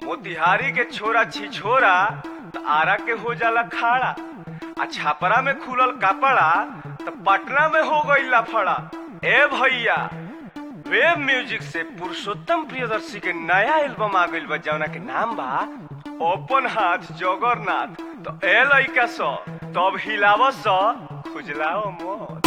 मोतिहारी के छोरा छिछोरा त आरा के हो जाला खाड़ा, आ छापरा में खुलल कपड़ा त पटना में हो गई लफड़ा। ए भैया, वेब म्यूजिक से पुरुषोत्तम प्रियदर्शी के नया एल्बम आ गइल बा जौना के नाम बा ओपन हाथ जगरनाथ। तो ए लइका स तब हिलाव स खुजलाओ मत।